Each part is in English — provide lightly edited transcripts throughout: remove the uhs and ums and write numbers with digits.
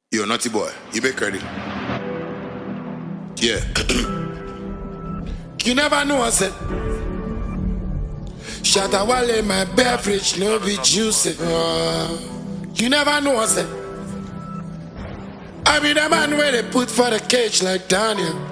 You're a naughty boy. You make credit. Yeah. You never know, I said. Shatta Wale, my beverage, no be juicy. You never know, I said. I be the man where they put for the cage like Daniel.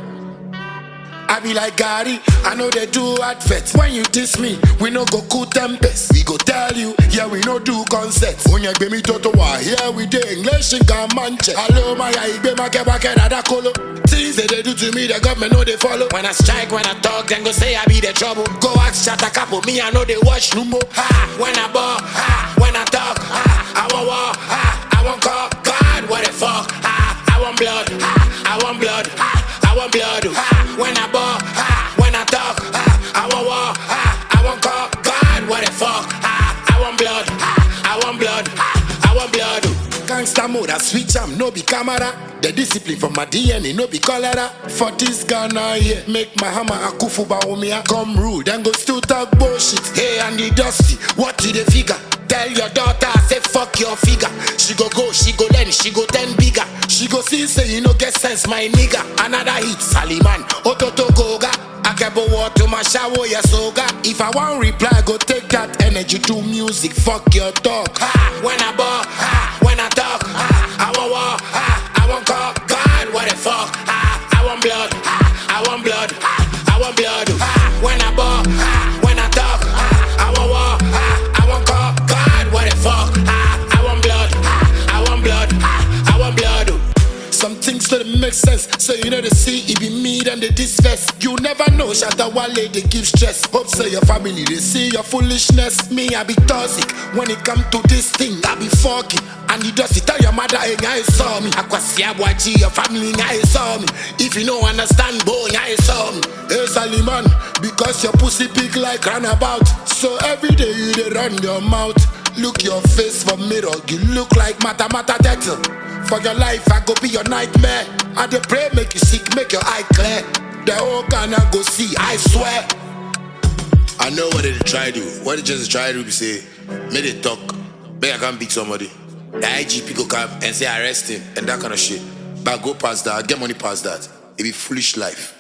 I be like Gary, I know they do adverts. When you diss me, we no go cool tempest. We go tell you, yeah, we no do concerts. Onye gbe mi toto wa, here we dey English in Gamanche. Hello, my igbe ma ke da kolo. Things that they do to me, the government know they follow. When I strike, when I talk, then go say I be the trouble. Go ask Shatta Capo, me I know they watch Lumbo. Ha, when I ball, ha, when I talk, ha, I want war, ha, I want call. God, what the fuck, ha, I want blood, ha, I want blood, ha, I want blood, ha. When I ball, when I talk, I want war, I want call. God, what the fuck, I want blood, I want blood, I want blood. Gangsta mode, I switch am, no be camera. The discipline from my DNA, no be cholera. For this Ghana here, make my hammer Akufu Bawumia come rule, then go still talk bullshit. Hey, Andy Dusty, what did they figure? Tell your daughter, say fuck your figure. She go, she go learn, she go 10 bigger. She go see, say you no get sense, my nigga. Another hit, Saliman, Ototo Goga. Akebo water, my shower, ya soga. If I want reply, go take that energy to music. Fuck your dog. Ha, when I ball, ha, when I talk, ha, I want war, ha, I want call. God, what the fuck? Ha, I want blood, ha, I want blood, ha, I want blood. Ha, when I ball, ha, when I talk, ha, I want war, ha, I want call. God, what the fuck? Ha, I want blood, ha, I want blood, ha, I want blood. Some things don't make sense, so you know they see it be me and they disfest. You never know, Shatta Wale they give stress. Hope say your family they see your foolishness. Me I be toxic when it come to this thing. I be fucking and you just tell your mother hey, I saw me. Akwasiabwaji your family I saw me. If you don't understand boy I saw me. Hey Saliman, because your pussy big like runabout. So every day you they run your mouth. Look your face for mirror, you look like mata turtle. For your life, I go be your nightmare. I dey pray, make you sick, make your eye clear. The whole Ghana go see, I swear. I know what they try to do. What they just try to do, say, make they talk. Make I can't beat somebody. The IGP go come and say arrest him and that kind of shit. But go past that, get money past that. It be foolish life.